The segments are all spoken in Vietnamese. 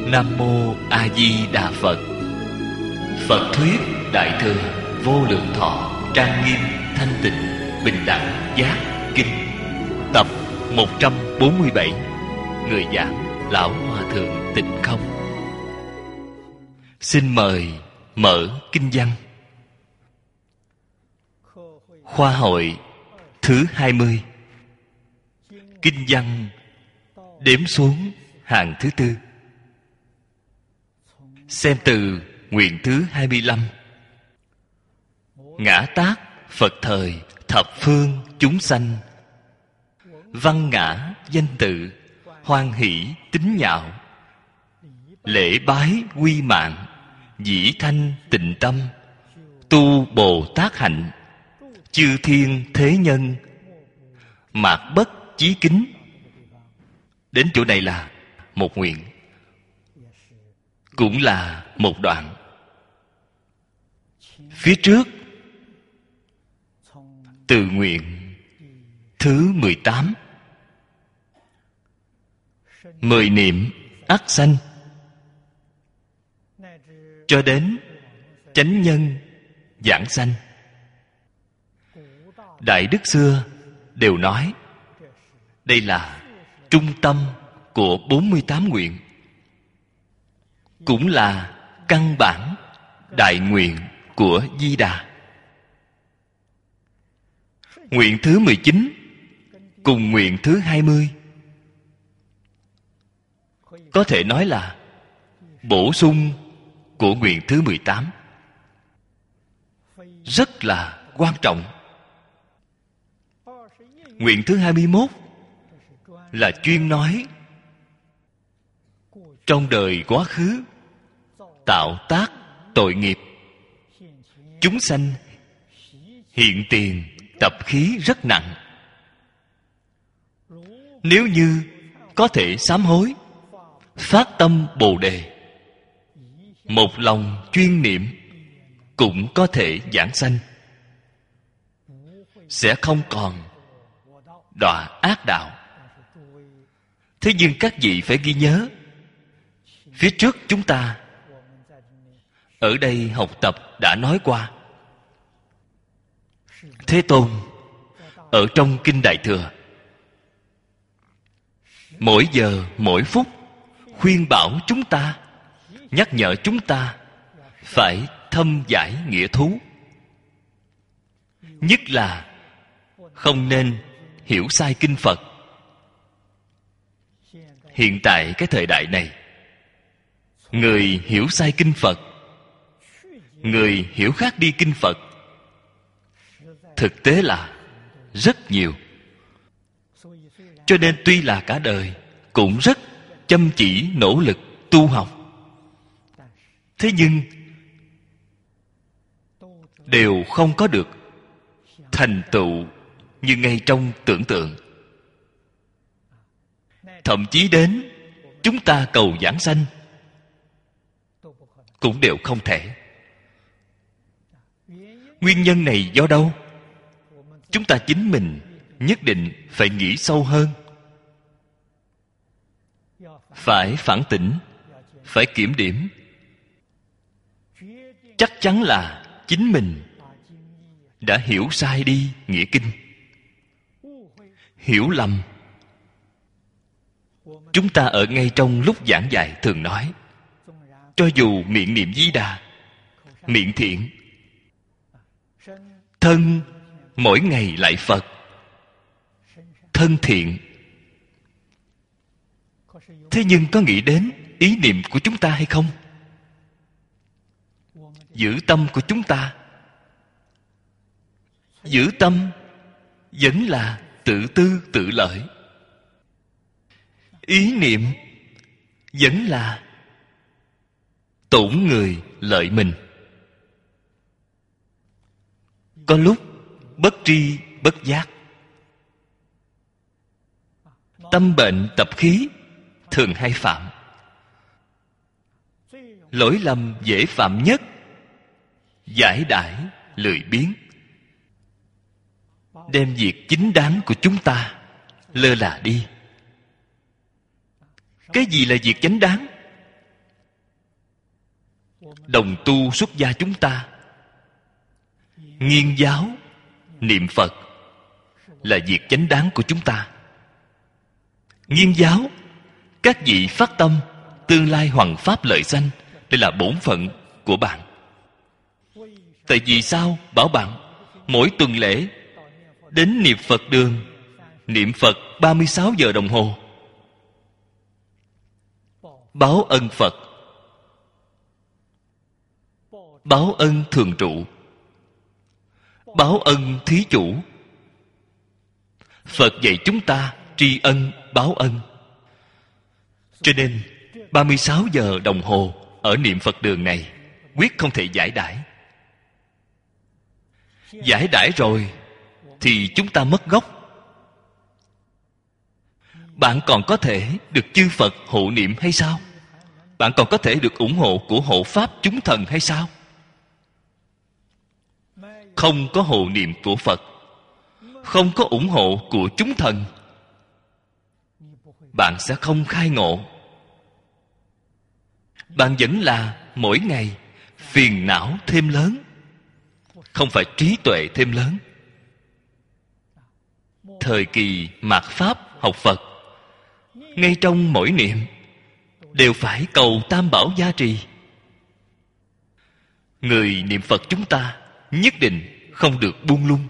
Nam Mô A Di Đà Phật. Phật thuyết Đại Thừa Vô Lượng Thọ Trang Nghiêm Thanh Tịnh Bình Đẳng Giác Kinh, tập 147. Người giảng Lão Hòa Thượng Tịnh Không. Xin mời mở kinh văn. Khoa hội thứ 20. Kinh văn đếm xuống hàng thứ tư. Xem từ nguyện thứ 25. Ngã tác Phật thời thập phương chúng sanh, văn ngã danh tự hoan hỷ tín nhạo, lễ bái quy mạng dĩ thanh tịnh tâm, tu Bồ Tát hạnh chư thiên thế nhân, mạt bất chí kính. Đến chỗ này là một nguyện, cũng là một đoạn. Phía trước từ nguyện thứ 18, mười niệm ắt sanh, cho đến chánh nhân giảng sanh. Đại đức xưa đều nói đây là trung tâm của 48 nguyện, cũng là căn bản đại nguyện của Di Đà. Nguyện thứ 19 cùng nguyện thứ 20 có thể nói là bổ sung của nguyện thứ 18, rất là quan trọng. Nguyện thứ 21 là chuyên nói trong đời quá khứ tạo tác tội nghiệp, chúng sanh hiện tiền tập khí rất nặng. Nếu như có thể sám hối, phát tâm Bồ Đề, một lòng chuyên niệm, cũng có thể giảng sanh, sẽ không còn đọa ác đạo. Thế nhưng các vị phải ghi nhớ, phía trước chúng ta ở đây học tập đã nói qua, Thế Tôn ở trong Kinh Đại Thừa mỗi giờ mỗi phút khuyên bảo chúng ta, nhắc nhở chúng ta phải thâm giải nghĩa thú. Nhất là không nên hiểu sai kinh Phật. Hiện tại cái thời đại này, người hiểu sai kinh Phật, người hiểu khác đi kinh Phật, thực tế là rất nhiều. Cho nên tuy là cả đời cũng rất chăm chỉ nỗ lực tu học, thế nhưng đều không có được thành tựu như ngay trong tưởng tượng. Thậm chí đến chúng ta cầu giảng sanh cũng đều không thể. Nguyên nhân này do đâu? Chúng ta chính mình nhất định phải nghĩ sâu hơn, phải phản tỉnh, phải kiểm điểm. Chắc chắn là chính mình đã hiểu sai đi nghĩa kinh, hiểu lầm. Chúng ta ở ngay trong lúc giảng dạy thường nói, cho dù miệng niệm Di Đà, miệng thiện, thân mỗi ngày lạy Phật, thân thiện, thế nhưng có nghĩ đến ý niệm của chúng ta hay không? Giữ tâm của chúng ta, giữ tâm vẫn là tự tư tự lợi. Ý niệm vẫn là tổn người lợi mình. Có lúc bất tri bất giác, tâm bệnh tập khí thường hay phạm. Lỗi lầm dễ phạm nhất, giải đãi lười biếng, đem việc chính đáng của chúng ta lơ là đi. Cái gì là việc chánh đáng? đồng tu xuất gia chúng ta nghiên giáo niệm Phật là việc chánh đáng của chúng ta. Nghiên giáo, các vị phát tâm tương lai hoằng pháp lợi sanh, đây là bổn phận của bạn. Tại vì sao bảo bạn mỗi tuần lễ đến niệm Phật đường niệm Phật 36 giờ đồng hồ, báo ân Phật, báo ân thường trụ, báo ân thí chủ. Phật dạy chúng ta tri ân báo ân. Cho nên 36 giờ đồng hồ ở niệm Phật đường này quyết không thể giải đãi. Giải đãi rồi thì chúng ta mất gốc. Bạn còn có thể được chư Phật hộ niệm hay sao? Bạn còn có thể được ủng hộ của hộ pháp chúng thần hay sao? Không có hộ niệm của Phật, không có ủng hộ của chúng thần, bạn sẽ không khai ngộ. Bạn vẫn là mỗi ngày phiền não thêm lớn, không phải trí tuệ thêm lớn. Thời kỳ mạt Pháp học Phật, ngay trong mỗi niệm đều phải cầu Tam Bảo gia trì. Người niệm Phật chúng ta nhất định không được buông lung,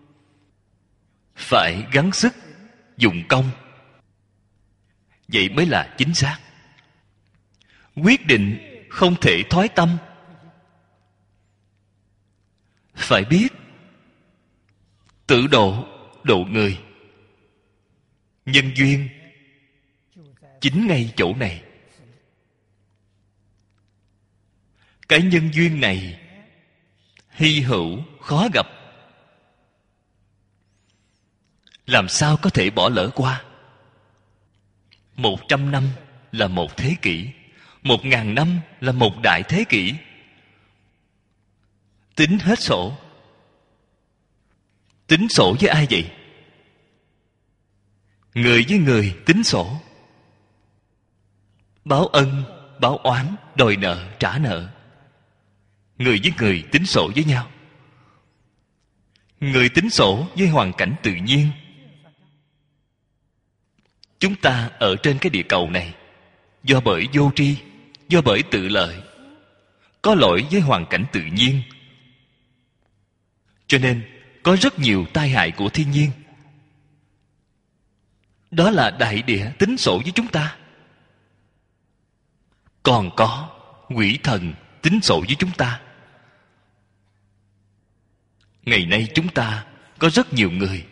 phải gắng sức dụng công. Vậy mới là chính xác. Quyết định không thể thoái tâm. Phải biết tự độ, độ người. Nhân duyên chính ngay chỗ này. Cái nhân duyên này hy hữu khó gặp, làm sao có thể bỏ lỡ qua? 100 năm là một thế kỷ, 1000 năm là một đại thế kỷ. Tính hết sổ. Tính sổ với ai vậy? Người với người tính sổ. Báo ân, báo oán, đòi nợ, trả nợ. Người với người tính sổ với nhau. Người tính sổ với hoàn cảnh tự nhiên. Chúng ta ở trên cái địa cầu này, do bởi vô tri, do bởi tự lợi, có lỗi với hoàn cảnh tự nhiên, cho nên có rất nhiều tai hại của thiên nhiên. Đó là đại địa tính sổ với chúng ta. Còn có quỷ thần tính sổ với chúng ta. Ngày nay chúng ta có rất nhiều người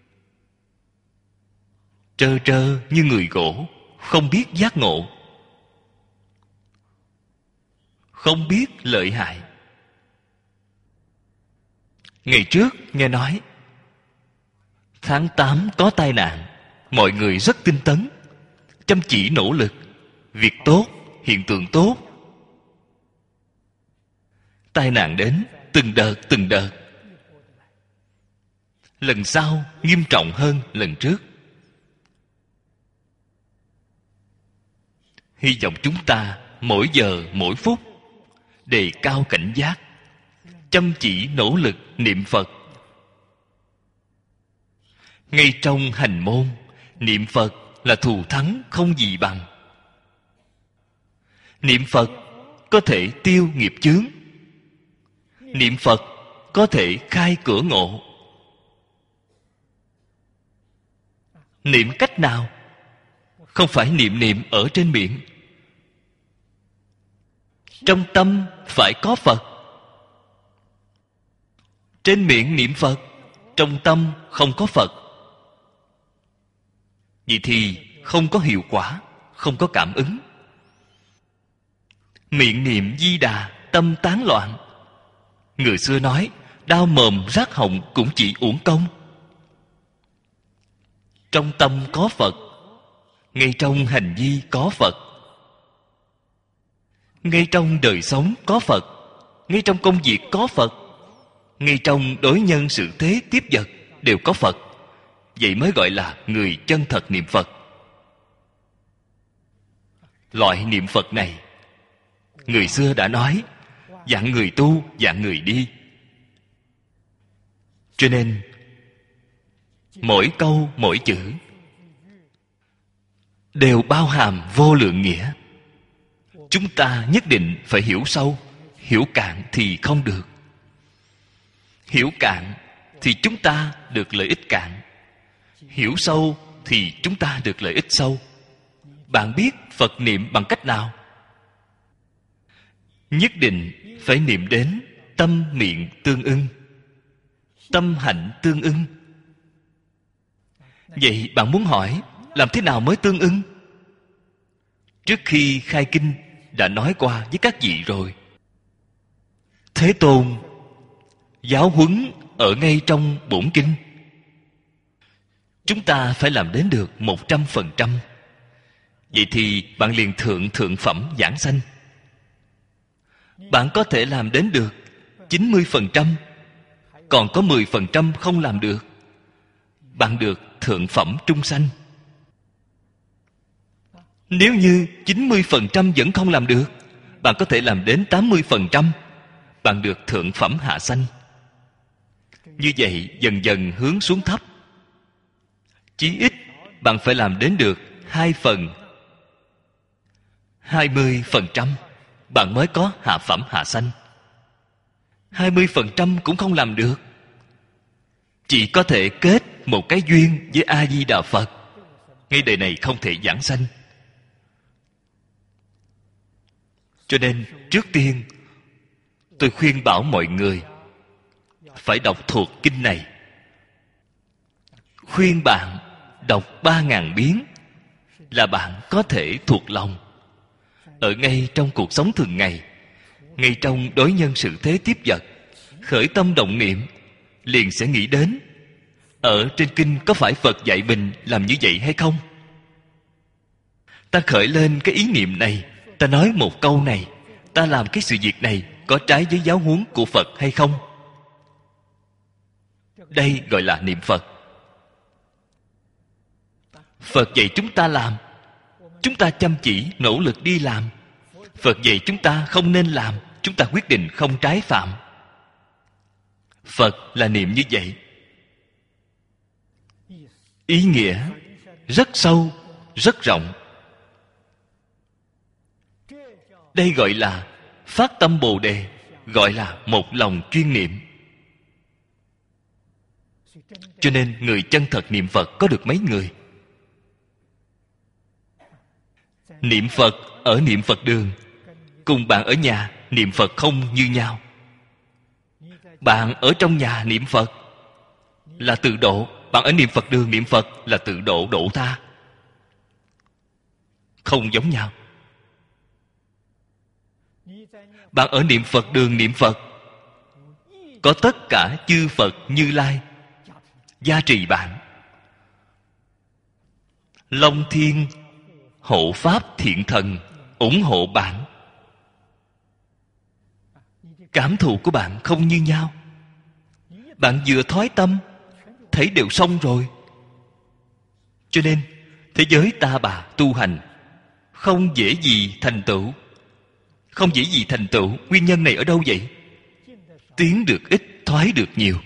trơ trơ như người gỗ, không biết giác ngộ, không biết lợi hại. Ngày trước nghe nói tháng 8 có tai nạn, mọi người rất tinh tấn, chăm chỉ nỗ lực, việc tốt, hiện tượng tốt. Tai nạn đến từng đợt từng đợt. Lần sau nghiêm trọng hơn lần trước. Hy vọng chúng ta mỗi giờ mỗi phút đề cao cảnh giác, chăm chỉ nỗ lực niệm Phật. Ngay trong hành môn, niệm Phật là thù thắng không gì bằng. Niệm Phật có thể tiêu nghiệp chướng. Niệm Phật có thể khai cửa ngộ. Niệm cách nào? Không phải niệm ở trên miệng. Trong tâm phải có Phật. Trên miệng niệm Phật, trong tâm không có Phật, vậy thì không có hiệu quả, không có cảm ứng. Miệng niệm Di Đà, tâm tán loạn. Người xưa nói đau mồm rát họng cũng chỉ uổng công. Trong tâm có Phật, ngay trong hành vi có Phật, ngay trong đời sống có Phật, ngay trong công việc có Phật, ngay trong đối nhân sự thế tiếp vật đều có Phật. Vậy mới gọi là người chân thật niệm Phật. Loại niệm Phật này, người xưa đã nói dạng người tu, dạng người đi. Cho nên mỗi câu mỗi chữ đều bao hàm vô lượng nghĩa. Chúng ta nhất định phải hiểu sâu. Hiểu cạn thì không được. Hiểu cạn thì chúng ta được lợi ích cạn. Hiểu sâu thì chúng ta được lợi ích sâu. Bạn biết Phật niệm bằng cách nào? Nhất định phải niệm đến tâm miệng tương ưng, tâm hạnh tương ưng. Vậy bạn muốn hỏi làm thế nào mới tương ưng? Trước khi khai kinh đã nói qua với các vị rồi. Thế Tôn giáo huấn ở ngay trong bổn kinh. Chúng ta phải làm đến được 100%. Vậy thì bạn liền thượng phẩm giảng sanh. Bạn có thể làm đến được 90%, còn có 10% không làm được. Bạn được thượng phẩm trung sanh. Nếu như 90% vẫn không làm được, bạn có thể làm đến 80%. Bạn được thượng phẩm hạ sanh. Như vậy dần dần hướng xuống thấp. Chí ít bạn phải làm đến được 20%, bạn mới có hạ phẩm hạ sanh. 20% cũng không làm được, chỉ có thể kết một cái duyên với A Di Đà Phật. Ngay đời này không thể giảng sanh. Cho nên trước tiên tôi khuyên bảo mọi người phải đọc thuộc kinh này. Khuyên bạn đọc 3.000 biến là bạn có thể thuộc lòng. Ở ngay trong cuộc sống thường ngày, ngay trong đối nhân sự thế tiếp vật, khởi tâm động niệm liền sẽ nghĩ đến ở trên kinh có phải Phật dạy mình làm như vậy hay không? Ta khởi lên cái ý niệm này, ta nói một câu này, ta làm cái sự việc này có trái với giáo huấn của Phật hay không? Đây gọi là niệm Phật. Phật dạy chúng ta làm, chúng ta chăm chỉ nỗ lực đi làm. Phật dạy chúng ta không nên làm, chúng ta quyết định không trái phạm. Phật là niệm như vậy. Ý nghĩa rất sâu, rất rộng. Đây gọi là phát tâm Bồ Đề, gọi là một lòng chuyên niệm. Cho nên người chân thật niệm Phật có được mấy người? Niệm Phật ở niệm Phật đường cùng bạn ở nhà niệm Phật không như nhau. Bạn ở trong nhà niệm Phật là tự độ, bạn ở niệm Phật đường niệm Phật là tự độ độ tha. Không giống nhau. Bạn ở niệm Phật đường niệm Phật, có tất cả chư Phật Như Lai gia trì bạn. Long Thiên hộ pháp thiện thần ủng hộ bạn. Cảm thụ của bạn không như nhau. Bạn vừa thói tâm thấy đều xong rồi. Cho nên thế giới ta bà tu hành không dễ gì thành tựu. Không dễ gì thành tựu. Nguyên nhân này ở đâu vậy? Tiến được ít, thoái được nhiều.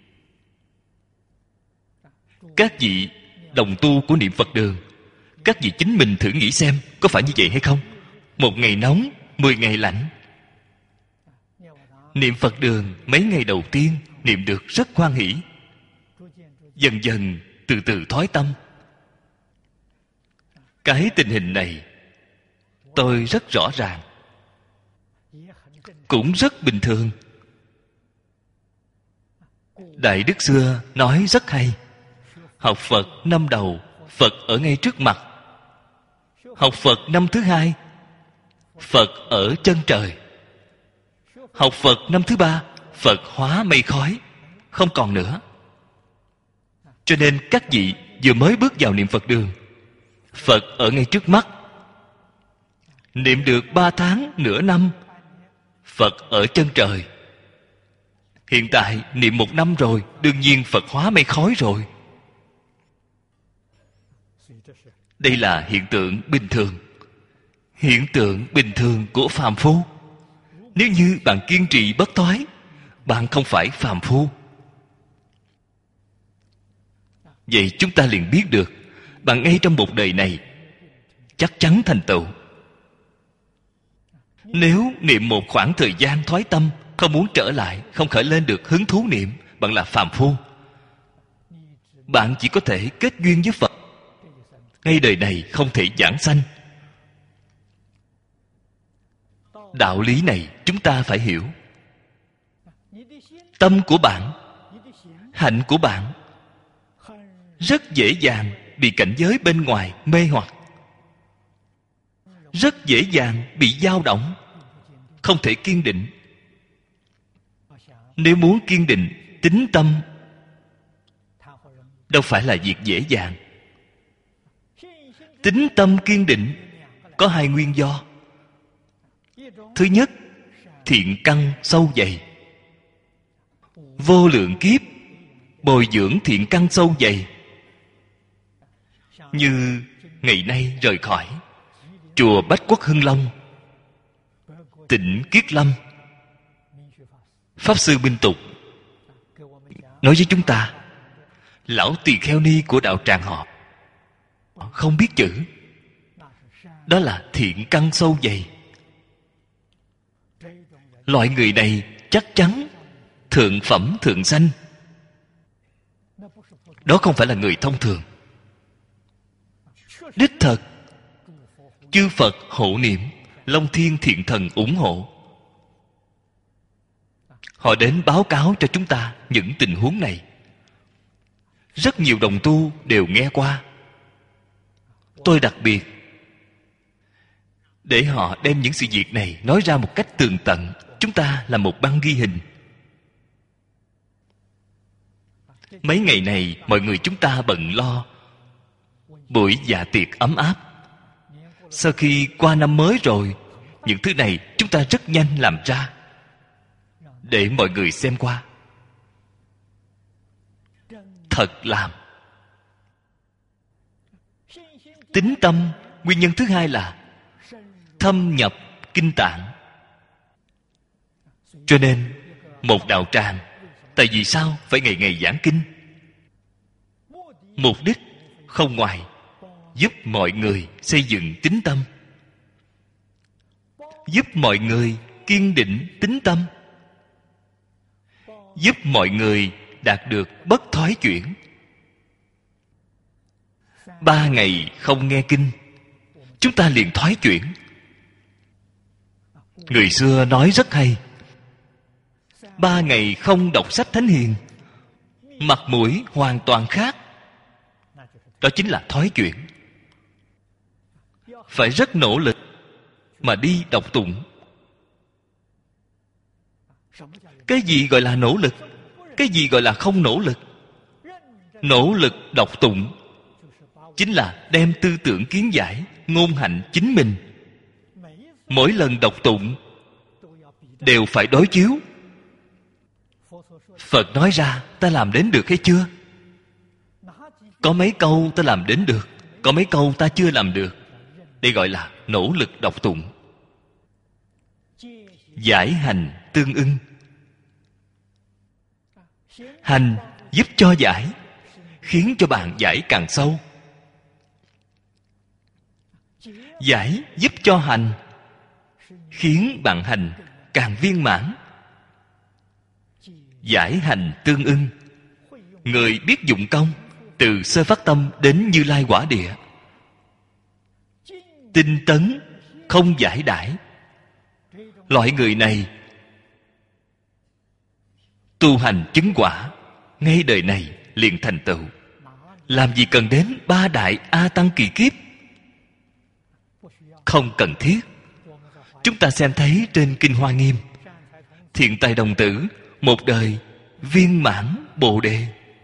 Các vị đồng tu của niệm Phật đường, các vị chính mình thử nghĩ xem có phải như vậy hay không? Một ngày nóng, 10 ngày lạnh. Niệm Phật đường mấy ngày đầu tiên niệm được rất hoan hỷ. Dần dần từ từ thói tâm. Cái tình hình này tôi rất rõ ràng, cũng rất bình thường. Đại Đức xưa nói rất hay. Học Phật năm đầu, Phật ở ngay trước mặt. Học Phật năm thứ hai, Phật ở chân trời. Học Phật năm thứ ba, Phật hóa mây khói, không còn nữa. Cho nên các vị vừa mới bước vào niệm Phật đường, Phật ở ngay trước mắt. Niệm được 3 tháng, nửa năm, Phật ở chân trời. Hiện tại niệm 1 năm rồi, đương nhiên Phật hóa mây khói rồi. Đây là hiện tượng bình thường. Hiện tượng bình thường của phàm phu. Nếu như bạn kiên trì bất thoái, bạn không phải phàm phu. Vậy chúng ta liền biết được, bạn ngay trong một đời này chắc chắn thành tựu. Nếu niệm một khoảng thời gian thoái tâm, không muốn trở lại, không khởi lên được hứng thú niệm, bạn là phàm phu. Bạn chỉ có thể kết duyên với Phật, ngay đời này không thể giảng sanh. Đạo lý này chúng ta phải hiểu. Tâm của bạn, hạnh của bạn rất dễ dàng bị cảnh giới bên ngoài mê hoặc, rất dễ dàng bị dao động, không thể kiên định. Nếu muốn kiên định tín tâm, đâu phải là việc dễ dàng. Tín tâm kiên định có hai nguyên do. Thứ nhất, thiện căn sâu dày. Vô lượng kiếp bồi dưỡng thiện căn sâu dày. Như ngày nay rời khỏi chùa Bách Quốc Hưng Long, tỉnh Kiết Lâm, Pháp Sư Minh Tục nói với chúng ta, lão tỳ kheo ni của đạo tràng họ không biết chữ. Đó là thiện căn sâu dày. Loại người này chắc chắn thượng phẩm thượng sanh. Đó không phải là người thông thường. Đích thật, chư Phật hộ niệm, Long Thiên Thiện Thần ủng hộ. Họ đến báo cáo cho chúng ta những tình huống này. Rất nhiều đồng tu đều nghe qua. Tôi đặc biệt để họ đem những sự việc này nói ra một cách tường tận. Chúng ta là một băng ghi hình. Mấy ngày này mọi người chúng ta bận lo buổi dạ tiệc ấm áp. Sau khi qua năm mới rồi, những thứ này chúng ta rất nhanh làm ra để mọi người xem qua. Thật làm. Tín tâm, nguyên nhân thứ hai là thâm nhập kinh tạng. Cho nên một đạo tràng, tại vì sao phải ngày ngày giảng kinh? Mục đích không ngoài giúp mọi người xây dựng tín tâm, giúp mọi người kiên định tín tâm, giúp mọi người đạt được bất thoái chuyển. 3 ngày không nghe kinh, chúng ta liền thoái chuyển. Người xưa nói rất hay, 3 ngày không đọc sách Thánh Hiền, mặt mũi hoàn toàn khác. Đó chính là thoái chuyển. Phải rất nỗ lực mà đi đọc tụng. Cái gì gọi là nỗ lực? Cái gì gọi là không nỗ lực? Nỗ lực đọc tụng chính là đem tư tưởng kiến giải, ngôn hạnh chính mình. Mỗi lần đọc tụng đều phải đối chiếu. Phật nói ra, ta làm đến được hay chưa? Có mấy câu ta làm đến được, có mấy câu ta chưa làm được. Đây gọi là nỗ lực đọc tụng. Giải hành tương ưng. Hành giúp cho giải, khiến cho bạn giải càng sâu. Giải giúp cho hành, khiến bạn hành càng viên mãn. Giải hành tương ưng. Người biết dụng công, từ sơ phát tâm đến Như Lai quả địa, tinh tấn không giải đãi. Loại người này tu hành chứng quả, ngay đời này liền thành tựu. Làm gì cần đến 3 đại A Tăng kỳ kiếp? Không cần thiết. Chúng ta xem thấy trên Kinh Hoa Nghiêm, Thiện Tài Đồng Tử một đời viên mãn Bồ Đề.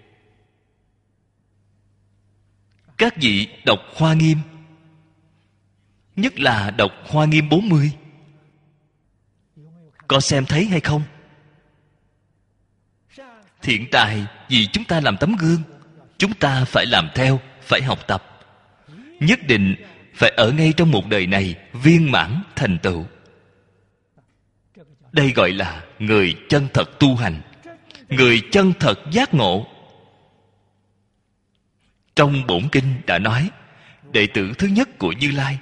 Các vị đọc Hoa Nghiêm, nhất là đọc Hoa Nghiêm 40, có xem thấy hay không? Thiện tài vì chúng ta làm tấm gương, chúng ta phải làm theo, phải học tập. Nhất định phải ở ngay trong một đời này viên mãn thành tựu. Đây gọi là người chân thật tu hành, người chân thật giác ngộ. Trong bổn kinh đã nói, đệ tử thứ nhất của Như Lai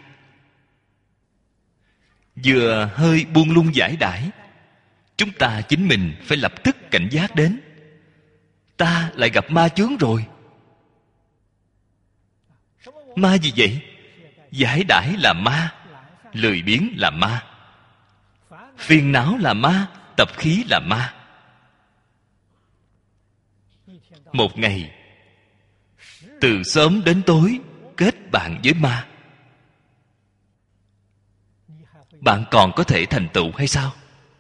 vừa hơi buông lung giải đãi, chúng ta chính mình phải lập tức cảnh giác đến. Ta lại gặp ma chướng rồi. Ma gì vậy? Giải đãi là ma, lười biếng là ma, phiền não là ma, tập khí là ma. Một ngày từ sớm đến tối kết bạn với ma, bạn còn có thể thành tựu hay sao?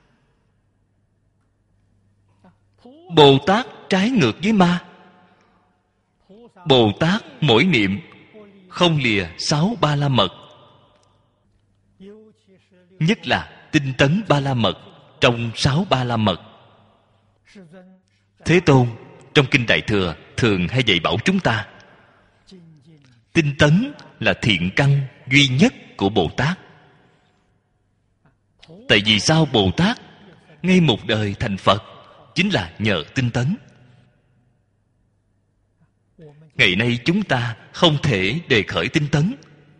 Bồ Tát trái ngược với ma. Bồ Tát mỗi niệm không lìa 6 ba la mật, nhất là tinh tấn ba la mật trong 6 ba la mật. Thế Tôn trong Kinh Đại Thừa thường hay dạy bảo chúng ta, tinh tấn là thiện căn duy nhất của Bồ Tát. Tại vì sao Bồ Tát ngay một đời thành Phật chính là nhờ tinh tấn. Ngày nay chúng ta không thể đề khởi tinh tấn.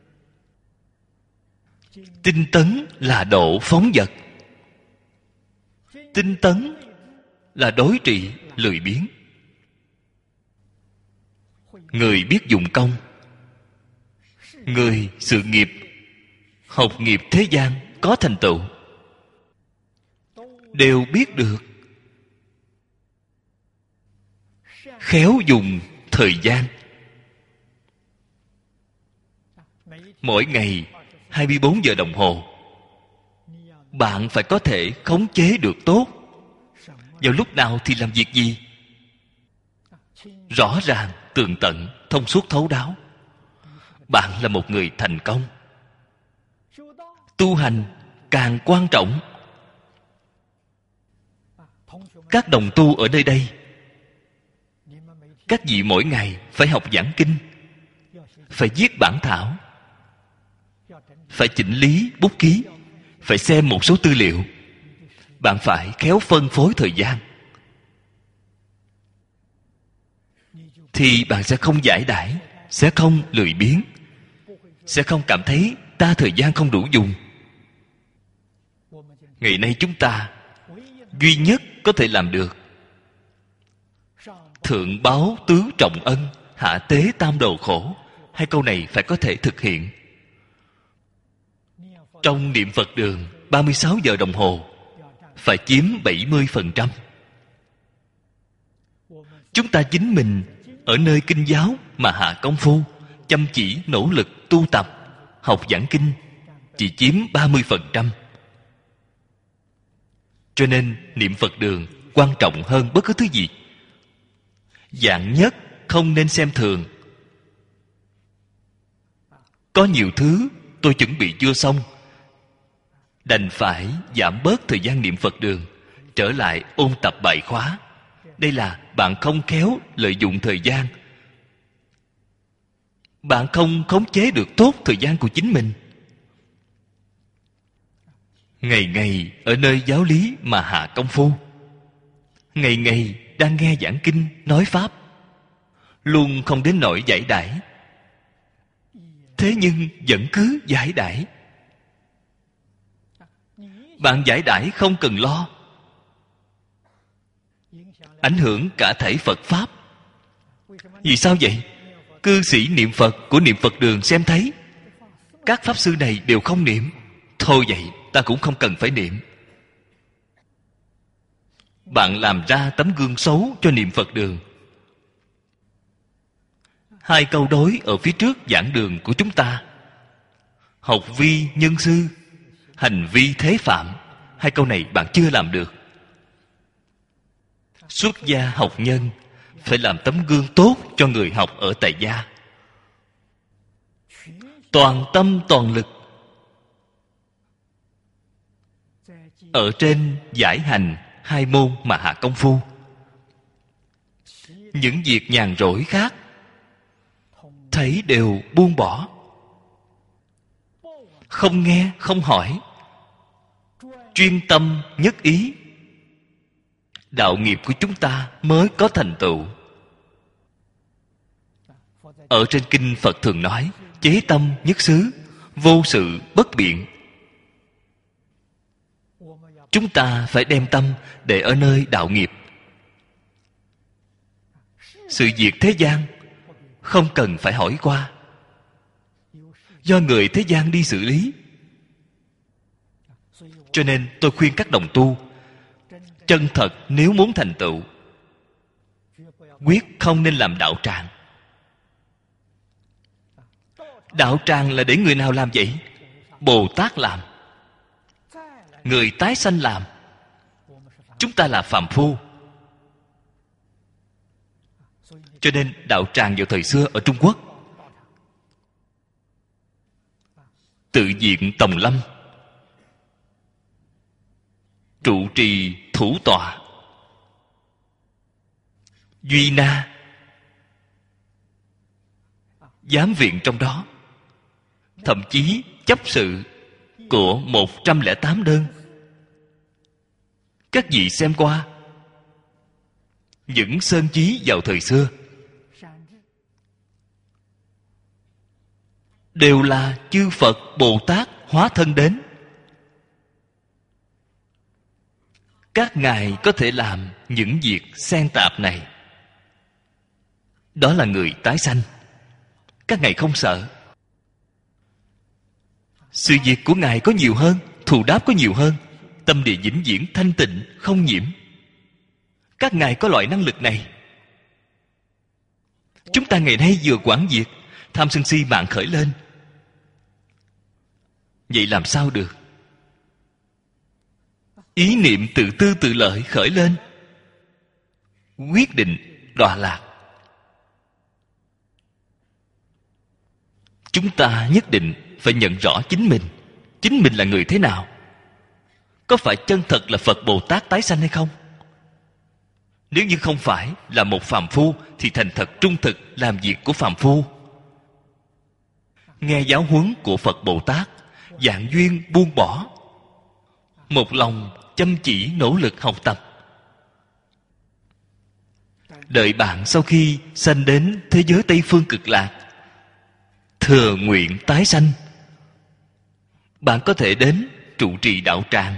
Tinh tấn là độ phóng dật. Tinh tấn là đối trị lười biếng. Người biết dụng công, người sự nghiệp, học nghiệp thế gian có thành tựu, đều biết được khéo dùng thời gian. Mỗi ngày 24 giờ đồng hồ, bạn phải có thể khống chế được tốt. Vào lúc nào thì làm việc gì, rõ ràng, tường tận, thông suốt thấu đáo. Bạn là một người thành công. Tu hành càng quan trọng. Các đồng tu ở nơi đây, các vị mỗi ngày phải học giảng kinh, phải viết bản thảo, phải chỉnh lý bút ký, phải xem một số tư liệu. Bạn phải khéo phân phối thời gian, thì bạn sẽ không giải đãi, sẽ không lười biếng, sẽ không cảm thấy ta thời gian không đủ dùng. Ngày nay chúng ta duy nhất có thể làm được thượng báo tứ trọng ân, hạ tế tam đồ khổ. Hai câu này phải có thể thực hiện. Trong niệm Phật đường 36 giờ đồng hồ phải chiếm 70%. Chúng ta chính mình ở nơi kinh giáo mà hạ công phu, chăm chỉ nỗ lực tu tập, học giảng kinh chỉ chiếm 30%. Cho nên niệm Phật đường quan trọng hơn bất cứ thứ gì. Dạng nhất không nên xem thường. Có nhiều thứ tôi chuẩn bị chưa xong, đành phải giảm bớt thời gian niệm Phật đường, trở lại ôn tập bài khóa. Đây là bạn không khéo lợi dụng thời gian. Bạn không khống chế được tốt thời gian của chính mình. Ngày ngày ở nơi giáo lý mà hạ công phu, ngày ngày đang nghe giảng kinh nói pháp, luôn không đến nỗi giải đãi. Thế nhưng vẫn cứ giải đãi. Bạn giải đãi không cần lo, ảnh hưởng cả thảy Phật Pháp. Vì sao vậy? Cư sĩ niệm Phật của niệm Phật đường xem thấy các Pháp sư này đều không niệm, thôi vậy ta cũng không cần phải niệm. Bạn làm ra tấm gương xấu cho niệm Phật đường. Hai câu đối ở phía trước giảng đường của chúng ta: học vi nhân sư, hành vi thế phạm. Hai câu này bạn chưa làm được. Xuất gia học nhân phải làm tấm gương tốt cho người học ở tại gia, toàn tâm toàn lực ở trên giải hành hai môn mà hạ công phu. Những việc nhàn rỗi khác thấy đều buông bỏ, không nghe không hỏi, chuyên tâm nhất ý, đạo nghiệp của chúng ta mới có thành tựu. Ở trên kinh Phật thường nói chế tâm nhất xứ, vô sự bất biện. Chúng ta phải đem tâm để ở nơi đạo nghiệp. Sự việc thế gian không cần phải hỏi qua, do người thế gian đi xử lý. Cho nên tôi khuyên các đồng tu chân thật, nếu muốn thành tựu, quyết không nên làm đạo tràng. Đạo tràng là để người nào làm vậy? Bồ Tát làm, người tái sanh làm. Chúng ta là phàm phu. Cho nên đạo tràng vào thời xưa ở Trung Quốc, tự viện Tòng Lâm trụ trì thủ tọa, Duy Na giám viện trong đó, thậm chí chấp sự của 108 đơn. Các vị xem qua những sơn chí vào thời xưa đều là chư Phật Bồ Tát hóa thân đến. Các ngài có thể làm những việc xen tạp này, đó là người tái sanh. Các ngài không sợ. Sự việc của ngài có nhiều hơn, thù đáp có nhiều hơn, tâm địa vĩnh viễn thanh tịnh không nhiễm. Các ngài có loại năng lực này. Chúng ta ngày nay vừa quảng diệt, tham sân si mạng khởi lên, vậy làm sao được? Ý niệm tự tư tự lợi khởi lên, quyết định đọa lạc. Chúng ta nhất định phải nhận rõ chính mình. Chính mình là người thế nào? Có phải chân thật là Phật Bồ Tát tái sanh hay không? Nếu như không phải, là một phàm phu, thì thành thật trung thực làm việc của phàm phu. Nghe giáo huấn của Phật Bồ Tát, dạng duyên buông bỏ, một lòng chăm chỉ nỗ lực học tập. Đợi bạn sau khi sanh đến thế giới Tây Phương Cực Lạc, thừa nguyện tái sanh, bạn có thể đến trụ trì đạo tràng,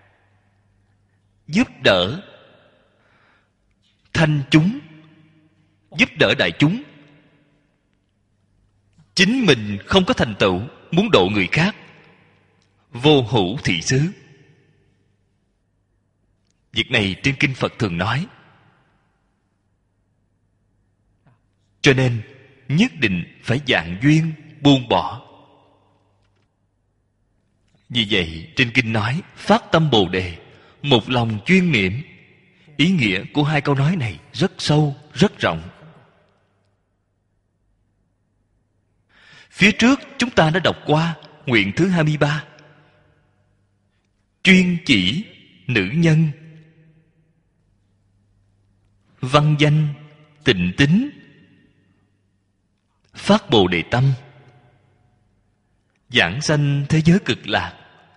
giúp đỡ thanh chúng, giúp đỡ đại chúng. Chính mình không có thành tựu, muốn độ người khác, vô hữu thị xứ. Việc này trên kinh Phật thường nói. Cho nên nhất định phải dạng duyên buông bỏ. Vì vậy trên kinh nói phát tâm Bồ Đề, một lòng chuyên niệm. Ý nghĩa của hai câu nói này rất sâu, rất rộng. Phía trước chúng ta đã đọc qua nguyện thứ 23. Chuyên chỉ nữ nhân, văn danh tịnh tín, phát Bồ Đề tâm, giảng sanh thế giới Cực Lạc.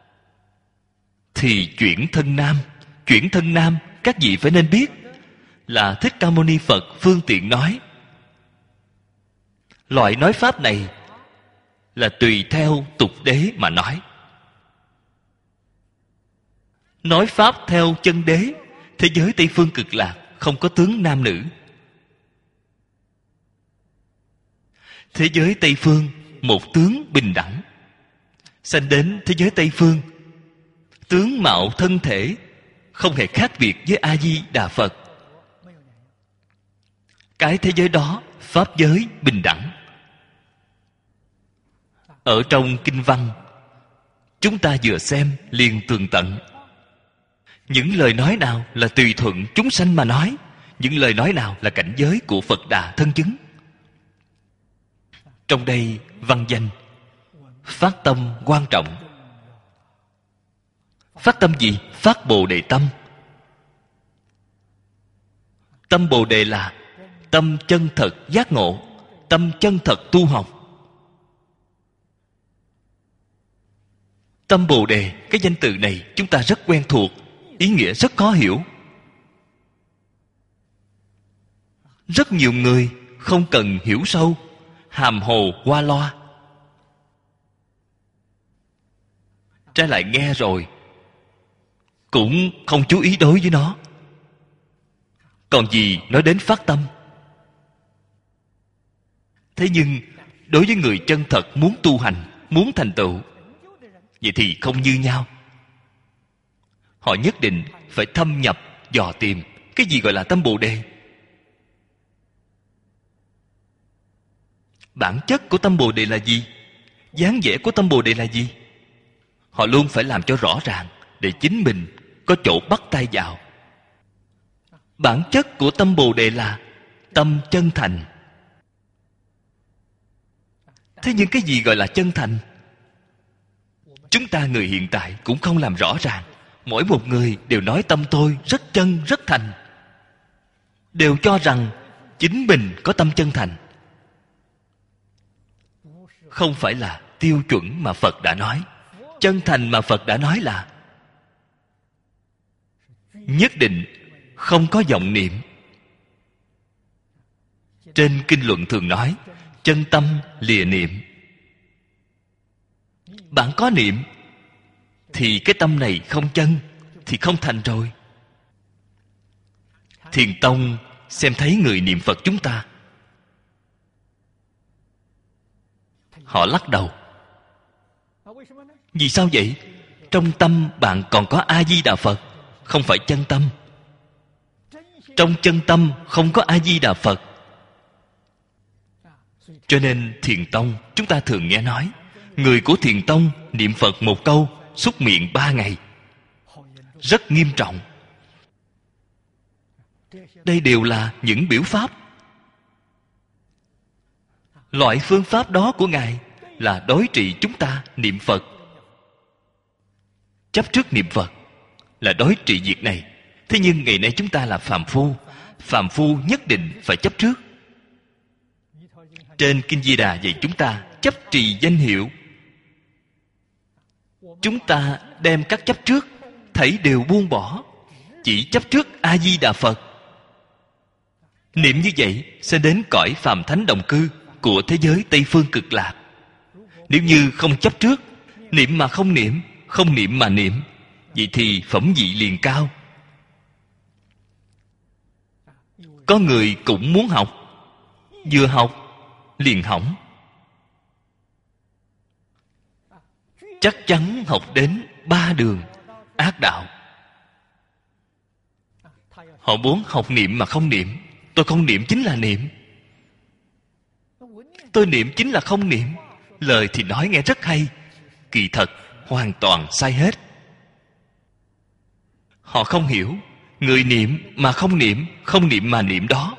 Thì chuyển thân nam. Chuyển thân nam các vị phải nên biết là Thích Ca Mâu Ni Phật phương tiện nói. Loại nói pháp này là tùy theo tục đế mà nói. Nói pháp theo chân đế, thế giới Tây Phương Cực Lạc không có tướng nam nữ. Thế giới Tây Phương một tướng bình đẳng. Sanh đến thế giới Tây Phương, tướng mạo thân thể không hề khác biệt với A Di Đà Phật. Cái thế giới đó pháp giới bình đẳng. Ở trong kinh văn, chúng ta vừa xem liền tường tận. Những lời nói nào là tùy thuận chúng sanh mà nói, những lời nói nào là cảnh giới của Phật Đà thân chứng. Trong đây văn danh, phát tâm quan trọng. Phát tâm gì? Phát Bồ Đề tâm. Tâm Bồ Đề là tâm chân thật giác ngộ, tâm chân thật tu học. Tâm Bồ Đề, cái danh từ này chúng ta rất quen thuộc, ý nghĩa rất khó hiểu. Rất nhiều người không cần hiểu sâu, hàm hồ qua loa, trái lại nghe rồi cũng không chú ý đối với nó. Còn gì nói đến phát tâm. Thế nhưng đối với người chân thật muốn tu hành, muốn thành tựu, vậy thì không như nhau. Họ nhất định phải thâm nhập dò tìm cái gì gọi là tâm Bồ Đề. Bản chất của tâm Bồ Đề là gì? Dáng vẻ của tâm Bồ Đề là gì? Họ luôn phải làm cho rõ ràng, để chính mình có chỗ bắt tay vào. Bản chất của tâm Bồ Đề là tâm chân thành. Thế nhưng cái gì gọi là chân thành? Chúng ta người hiện tại cũng không làm rõ ràng. Mỗi một người đều nói tâm tôi rất chân, rất thành, đều cho rằng chính mình có tâm chân thành. Không phải là tiêu chuẩn mà Phật đã nói. Chân thành mà Phật đã nói là nhất định không có vọng niệm. Trên kinh luận thường nói chân tâm lìa niệm. Bạn có niệm thì cái tâm này không chân, thì không thành rồi. Thiền tông xem thấy người niệm Phật chúng ta, họ lắc đầu. Vì sao vậy? Trong tâm bạn còn có A-di-đà Phật, không phải chân tâm. Trong chân tâm không có A-di-đà Phật. Cho nên Thiền tông chúng ta thường nghe nói, người của Thiền tông niệm Phật một câu, súc miệng 3 ngày. Rất nghiêm trọng. Đây đều là những biểu pháp. Loại phương pháp đó của Ngài là đối trị chúng ta niệm Phật. Chấp trước niệm Phật là đối trị việc này. Thế nhưng ngày nay chúng ta là phàm phu. Phàm phu nhất định phải chấp trước. Trên Kinh Di Đà dạy chúng ta chấp trì danh hiệu. Chúng ta đem các chấp trước thảy đều buông bỏ, chỉ chấp trước A-di-đà Phật. Niệm như vậy sẽ đến cõi phàm thánh đồng cư của thế giới Tây Phương Cực Lạc. Nếu như không chấp trước, niệm mà không niệm, không niệm mà niệm, vậy thì phẩm vị liền cao. Có người cũng muốn học, vừa học liền hỏng. Chắc chắn học đến 3 đường ác đạo. Họ muốn học niệm mà không niệm. Tôi không niệm chính là niệm. Tôi niệm chính là không niệm. Lời thì nói nghe rất hay, kỳ thật hoàn toàn sai hết. Họ không hiểu người niệm mà không niệm, không niệm mà niệm đó.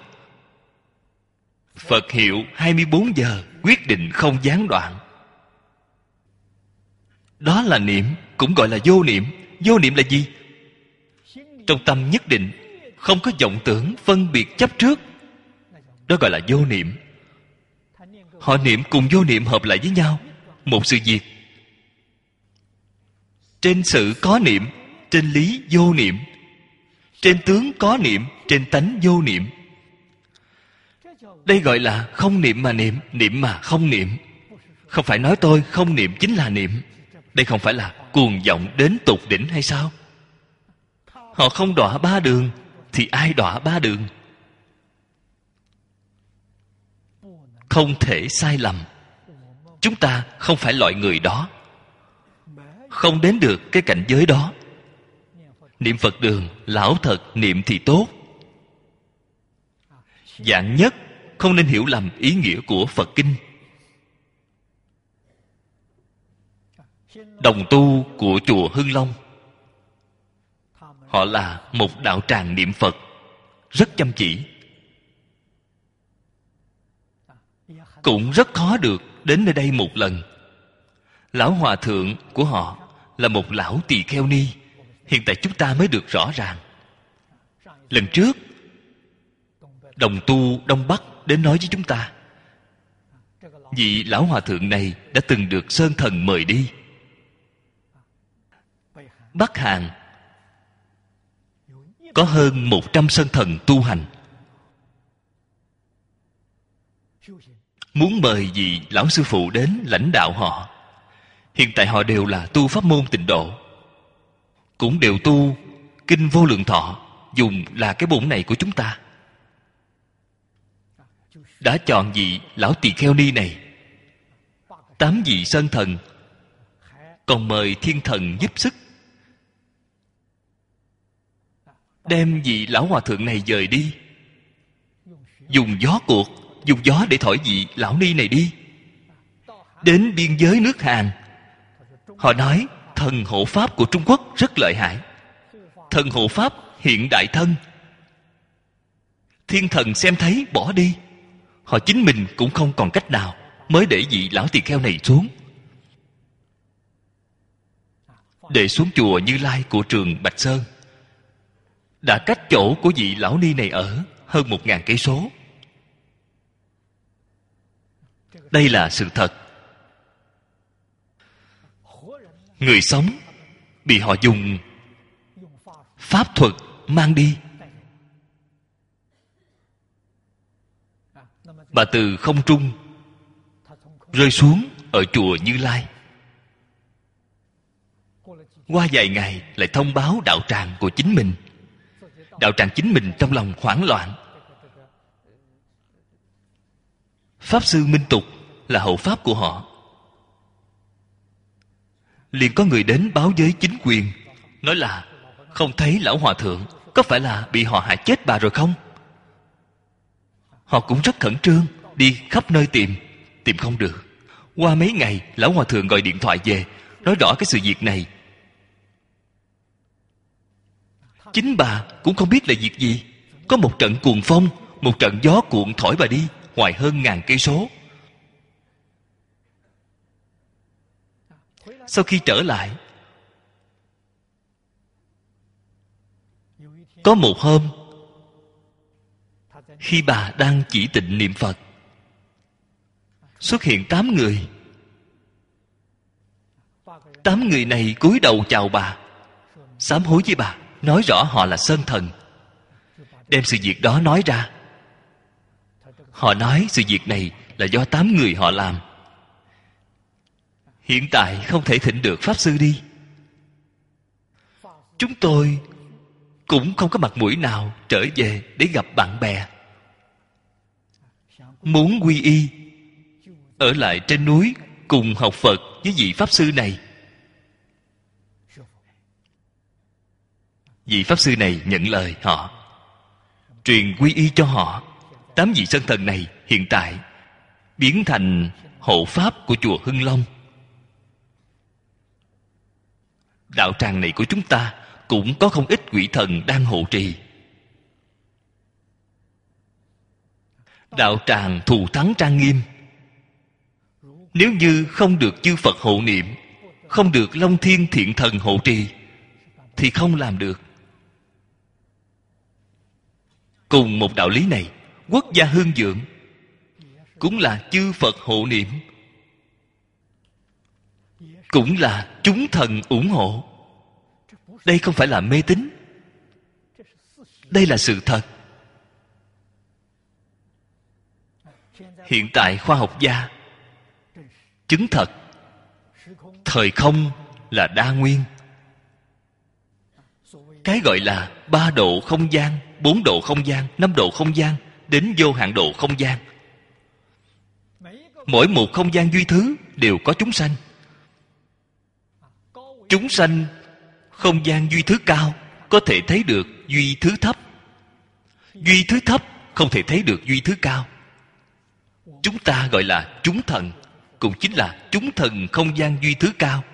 Phật hiệu 24 giờ quyết định không gián đoạn. Đó là niệm, cũng gọi là vô niệm. Vô niệm là gì? Trong tâm nhất định không có vọng tưởng phân biệt chấp trước. Đó gọi là vô niệm. Họ niệm cùng vô niệm hợp lại với nhau. Một sự việc. Trên sự có niệm, trên lý vô niệm. Trên tướng có niệm, trên tánh vô niệm. Đây gọi là không niệm mà niệm, niệm mà không niệm. Không phải nói tôi không niệm chính là niệm. Đây không phải là cuồng vọng đến tột đỉnh hay sao? Họ không đọa 3 đường thì ai đọa 3 đường? Không thể sai lầm. Chúng ta không phải loại người đó, không đến được cái cảnh giới đó. Niệm Phật đường lão thật niệm thì tốt. Dạng nhất không nên hiểu lầm ý nghĩa của Phật kinh. Đồng tu của chùa Hưng Long, họ là một đạo tràng niệm Phật rất chăm chỉ, cũng rất khó được đến nơi đây một lần. Lão hòa thượng của họ là một lão tỳ kheo ni. Hiện tại chúng ta mới được rõ ràng. Lần trước đồng tu Đông Bắc đến nói với chúng ta, vị lão hòa thượng này đã từng được Sơn Thần mời đi. Bắc Hàn có hơn 100 sơn thần tu hành. Muốn mời vị lão sư phụ đến lãnh đạo họ. Hiện tại họ đều là tu pháp môn Tịnh Độ, cũng đều tu Kinh Vô Lượng Thọ, dùng là cái bổn này của chúng ta. Đã chọn vị lão tỳ kheo ni này, 8 vị sơn thần, còn mời thiên thần giúp sức, đem vị lão hòa thượng này dời đi. Dùng gió cuộc, dùng gió để thổi vị lão ni này đi. Đến biên giới nước Hàn, họ nói thần hộ pháp của Trung Quốc rất lợi hại. Thần hộ pháp hiện đại thân. Thiên thần xem thấy bỏ đi. Họ chính mình cũng không còn cách nào, mới để vị lão tỳ kheo này xuống. Để xuống chùa Như Lai của Trường Bạch Sơn, đã cách chỗ của vị lão ni này ở hơn 1000 cây số. Đây là sự thật. Người sống bị họ dùng pháp thuật mang đi. Bà từ không trung rơi xuống ở chùa Như Lai. Qua vài ngày lại thông báo đạo tràng của chính mình. Đạo tràng chính mình trong lòng hoảng loạn. Pháp sư Minh Tục là hậu pháp của họ. Liền có người đến báo với chính quyền, nói là không thấy lão hòa thượng, có phải là bị họ hại chết bà rồi không? Họ cũng rất khẩn trương, đi khắp nơi tìm, tìm không được. Qua mấy ngày, lão hòa thượng gọi điện thoại về, nói rõ cái sự việc này. Chính bà cũng không biết là việc gì. Có một trận cuồng phong, một trận gió cuộn thổi bà đi ngoài hơn 1000 cây số. Sau khi trở lại, có một hôm, khi bà đang chỉ tịnh niệm Phật, xuất hiện 8 người. 8 người này cúi đầu chào bà, sám hối với bà, nói rõ họ là sơn thần, đem sự việc đó nói ra. Họ nói sự việc này là do 8 người họ làm. Hiện tại không thể thỉnh được pháp sư đi. Chúng tôi cũng không có mặt mũi nào trở về để gặp bạn bè. Muốn quy y, ở lại trên núi cùng học Phật với vị pháp sư này. Vị pháp sư này nhận lời họ, truyền quy y cho họ. 8 vị sơn thần này hiện tại biến thành hộ pháp của chùa Hưng Long. Đạo tràng này của chúng ta cũng có không ít quỷ thần đang hộ trì. Đạo tràng thù thắng trang nghiêm. Nếu như không được chư Phật hộ niệm, không được Long Thiên Thiện Thần hộ trì, thì không làm được. Cùng một đạo lý này, quốc gia hương vượng cũng là chư Phật hộ niệm, cũng là chúng thần ủng hộ. Đây không phải là mê tín, đây là sự thật. Hiện tại khoa học gia chứng thật thời không là đa nguyên. Cái gọi là 3 độ không gian, 4 độ không gian, 5 độ không gian, đến vô hạn độ không gian. Mỗi một không gian duy thứ đều có chúng sanh. Chúng sanh không gian duy thứ cao có thể thấy được duy thứ thấp. Duy thứ thấp không thể thấy được duy thứ cao. Chúng ta gọi là chúng thần, cũng chính là chúng thần không gian duy thứ cao.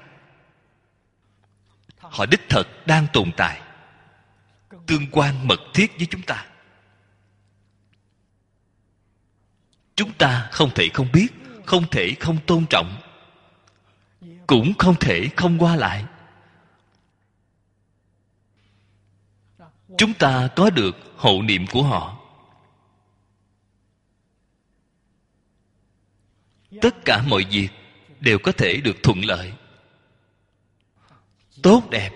Họ đích thực đang tồn tại, tương quan mật thiết với chúng ta. Chúng ta không thể không biết, không thể không tôn trọng, cũng không thể không qua lại. Chúng ta có được hộ niệm của họ. Tất cả mọi việc đều có thể được thuận lợi. tốt đẹp.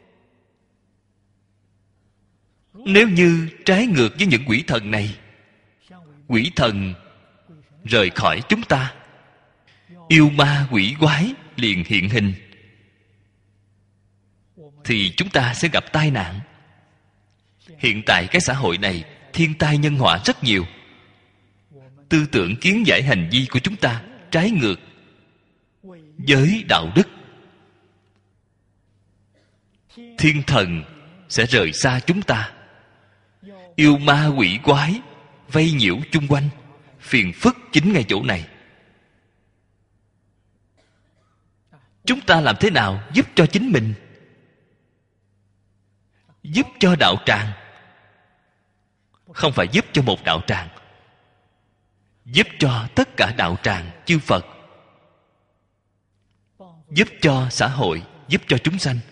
Nếu như trái ngược với những quỷ thần này, quỷ thần rời khỏi chúng ta, yêu ma quỷ quái liền hiện hình, thì chúng ta sẽ gặp tai nạn. Hiện tại cái xã hội này thiên tai nhân họa rất nhiều. Tư tưởng kiến giải hành vi của chúng ta trái ngược với đạo đức. Thiên thần sẽ rời xa chúng ta. Yêu ma quỷ quái vây nhiễu chung quanh. Phiền phức chính ngay chỗ này. Chúng ta làm thế nào giúp cho chính mình, giúp cho đạo tràng? Không phải giúp cho một đạo tràng, giúp cho tất cả đạo tràng chư Phật, giúp cho xã hội, giúp cho chúng sanh.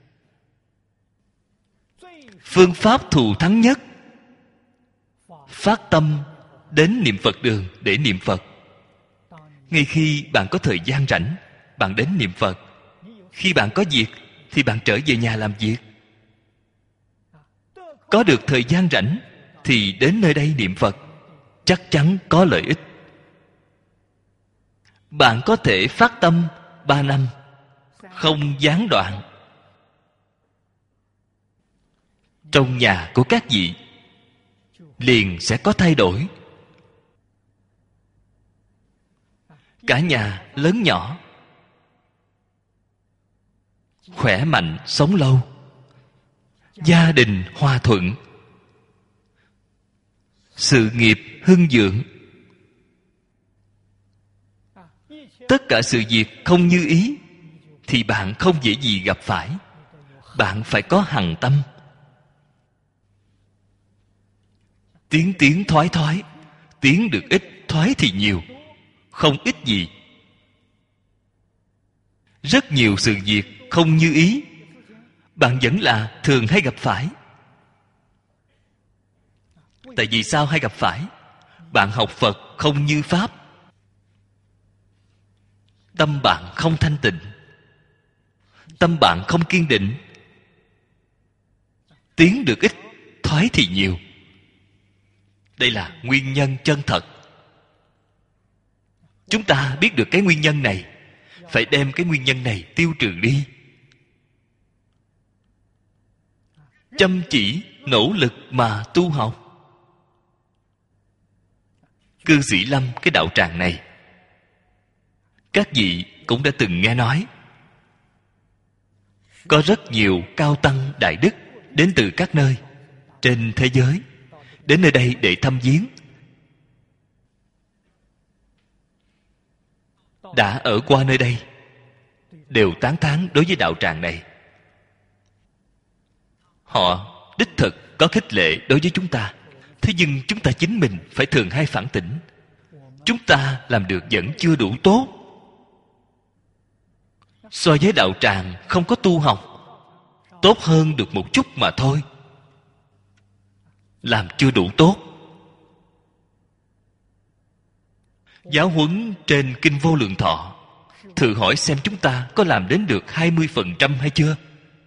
Phương pháp thù thắng nhất, phát tâm đến niệm Phật đường để niệm Phật. Ngay khi bạn có thời gian rảnh, bạn đến niệm Phật. Khi bạn có việc thì bạn trở về nhà làm việc. Có được thời gian rảnh thì đến nơi đây niệm Phật, chắc chắn có lợi ích. Bạn có thể phát tâm 3 năm không gián đoạn. Trong nhà của các vị liền sẽ có thay đổi. Cả nhà lớn nhỏ khỏe mạnh, sống lâu, gia đình hòa thuận, sự nghiệp hưng vượng. Tất cả sự việc không như ý thì bạn không dễ gì gặp phải. Bạn phải có hằng tâm. Tiến thoái thoái. Tiến được ít, thoái thì nhiều. Không ít gì. Rất nhiều sự việc không như ý, bạn vẫn là thường hay gặp phải. Tại vì sao hay gặp phải? Bạn học Phật không như Pháp. Tâm bạn không thanh tịnh, tâm bạn không kiên định. Tiến được ít, thoái thì nhiều. Đây là nguyên nhân chân thật. Chúng ta biết được cái nguyên nhân này, phải đem cái nguyên nhân này tiêu trừ đi. Chăm chỉ, nỗ lực mà tu học. Cư Sĩ Lâm, cái đạo tràng này, các vị cũng đã từng nghe nói. Có rất nhiều cao tăng đại đức đến từ các nơi trên thế giới, đến nơi đây để thăm viếng. Đã ở qua nơi đây, đều tán thán đối với đạo tràng này. Họ đích thực có khích lệ đối với chúng ta. Thế nhưng chúng ta chính mình phải thường hay phản tỉnh. Chúng ta làm được vẫn chưa đủ tốt. So với đạo tràng không có tu học, tốt hơn được một chút mà thôi. Làm chưa đủ tốt. Giáo huấn trên Kinh Vô Lượng Thọ, thử hỏi xem chúng ta có làm đến được 20% hay chưa?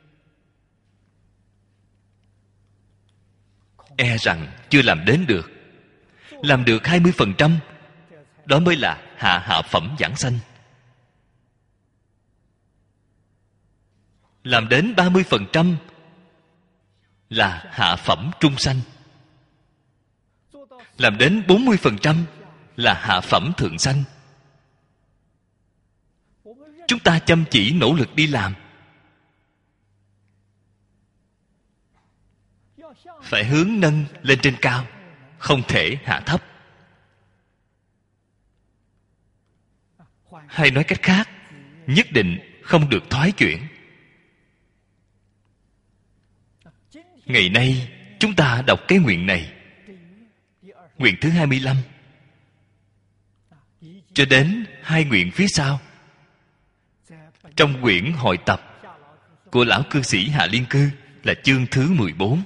E rằng chưa làm đến được. Làm được 20%, đó mới là hạ phẩm giảng sanh. Làm đến 30% là hạ phẩm trung sanh. Làm đến 40% là hạ phẩm thượng sanh. Chúng ta chăm chỉ nỗ lực đi làm, phải hướng nâng lên trên cao, không thể hạ thấp. Hay nói cách khác, nhất định không được thoái chuyển. Ngày nay chúng ta đọc cái nguyện này, nguyện thứ 25, cho đến 2 nguyện phía sau, trong quyển hội tập của lão cư sĩ Hạ Liên Cư là chương thứ 14.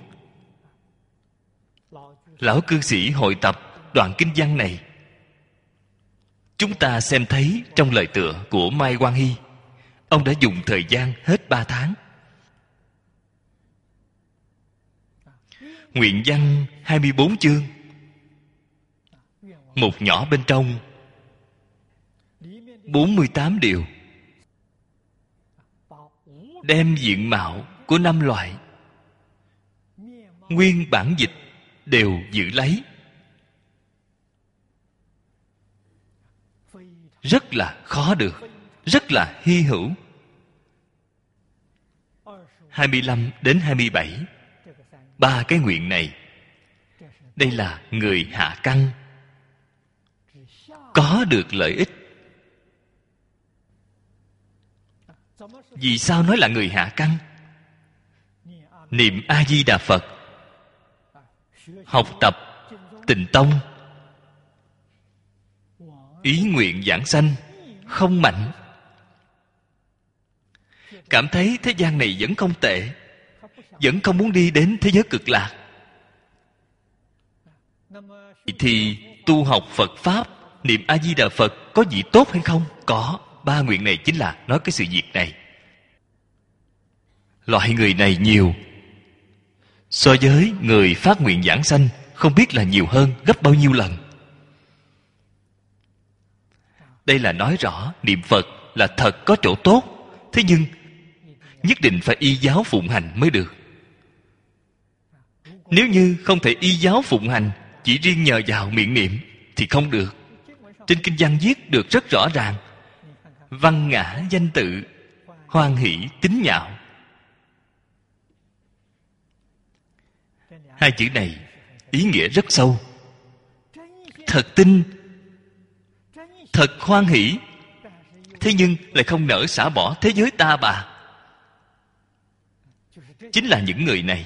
Lão cư sĩ hội tập đoạn kinh văn này, chúng ta xem thấy trong lời tựa của Mai Quang Hy. Ông đã dùng thời gian hết 3 tháng Nguyện văn 24 chương. Một nhỏ bên trong 48 điều, đem diện mạo của 5 loại nguyên bản dịch đều giữ lấy. Rất là khó được, rất là hy hữu. 25 đến 27, 3 cái nguyện này, đây là người hạ căn có được lợi ích. Vì sao nói là người hạ căn? Niệm A Di Đà Phật, học tập Tịnh Tông, ý nguyện giảng sanh không mạnh, cảm thấy thế gian này vẫn không tệ, vẫn không muốn đi đến thế giới cực lạc, thì tu học Phật Pháp, niệm A Di Đà Phật có gì tốt hay không? Có. 3 nguyện này chính là nói cái sự việc này. Loại người này nhiều, so với người phát nguyện giảng sanh không biết là nhiều hơn gấp bao nhiêu lần. Đây là nói rõ niệm Phật là thật có chỗ tốt, thế nhưng nhất định phải y giáo phụng hành mới được. Nếu như không thể y giáo phụng hành, chỉ riêng nhờ vào miệng niệm thì không được. Trên kinh văn viết được rất rõ ràng: văn ngã danh tự, hoan hỷ tín nhạo. 2 chữ này ý nghĩa rất sâu. Thật tin, thật hoan hỷ, thế nhưng lại không nỡ xả bỏ thế giới ta bà. Chính là những người này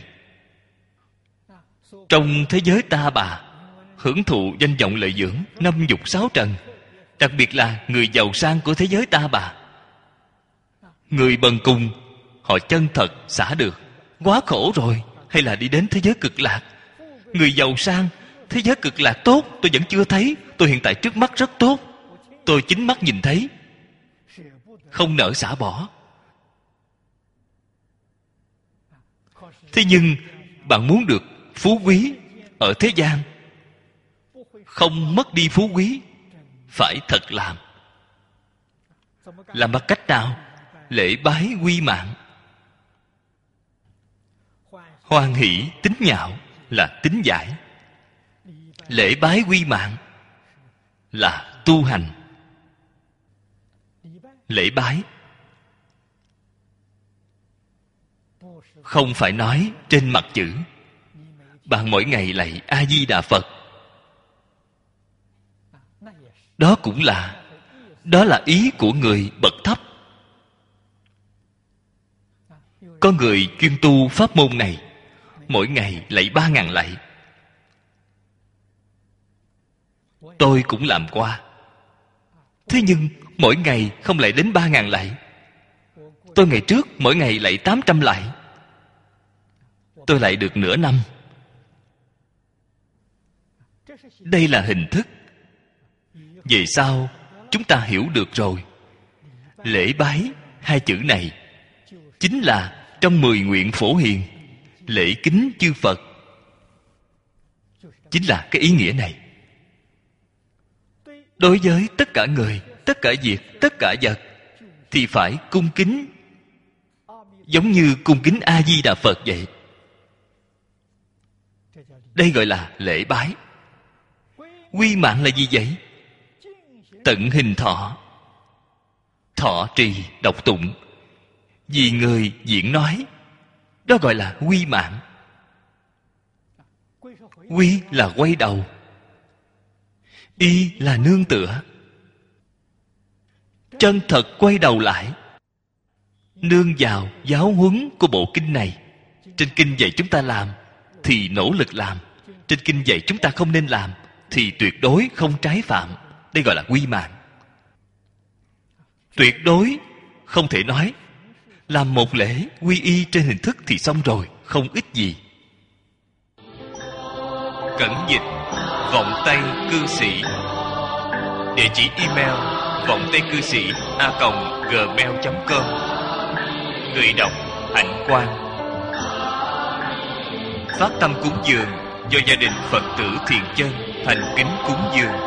trong thế giới ta bà hưởng thụ danh vọng lợi dưỡng, 5 dục 6 trần. Đặc biệt là người giàu sang của thế giới ta bà. Người bần cùng họ chân thật xả được, quá khổ rồi, hay là đi đến thế giới cực lạc. Người giàu sang, thế giới cực lạc tốt tôi vẫn chưa thấy, tôi hiện tại trước mắt rất tốt, tôi chính mắt nhìn thấy, không nỡ xả bỏ. Thế nhưng bạn muốn được phú quý ở thế gian, không mất đi phú quý, phải thật làm. Làm bằng cách nào? Lễ bái quy mạng. Hoan hỷ tín nhạo là tín giải. Lễ bái quy mạng là tu hành. Lễ bái không phải nói trên mặt chữ. Bạn mỗi ngày lạy A Di Đà Phật, đó cũng là, đó là ý của người bậc thấp. Có người chuyên tu pháp môn này, mỗi ngày lạy 3.000 lạy. Tôi cũng làm qua. Thế nhưng mỗi ngày không lạy đến 3.000 lạy. Tôi ngày trước mỗi ngày lạy 800 lạy. Tôi lạy được nửa năm. Đây là hình thức. Về sau chúng ta hiểu được rồi. Lễ bái 2 chữ này chính là trong 10 nguyện phổ hiền. Lễ kính chư Phật chính là cái ý nghĩa này. Đối với tất cả người, tất cả việc, tất cả vật thì phải cung kính, giống như cung kính A Di Đà Phật vậy. Đây gọi là lễ bái. Quy mạng là gì vậy? Tận hình thọ, thọ trì đọc tụng, vì người diễn nói, đó gọi là quy mạng. Quy là quay đầu, y là nương tựa. Chân thật quay đầu lại, nương vào giáo huấn của bộ kinh này. Trên kinh dạy chúng ta làm thì nỗ lực làm, trên kinh dạy chúng ta không nên làm thì tuyệt đối không trái phạm. Đây gọi là quy mạng. Tuyệt đối không thể nói làm một lễ quy y trên hình thức thì xong rồi, không ích gì. Cẩn dịch Vọng Tây Cư Sĩ. Địa chỉ email vongtaicư sĩ@gmail.com. Người đọc Hạnh Quang. phát tâm cúng dường do gia đình Phật tử thiện chân thành kính cúng dường.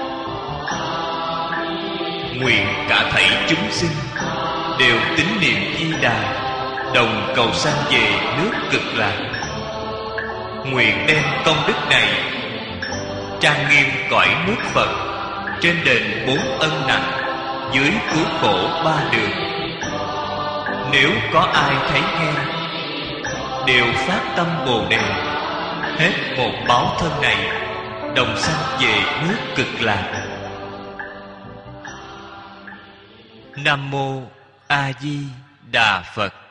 Nguyện cả thảy chúng sinh đều tín niệm Di Đà, đồng cầu sanh về nước Cực Lạc. Nguyện đem công đức này trang nghiêm cõi nước Phật, trên đền 4 ân nặng, dưới cứu khổ 3 đường. Nếu có ai thấy nghe, đều phát tâm Bồ Đề, hết một báo thân này, đồng sanh về nước Cực Lạc. Nam mô A Di Đà Phật.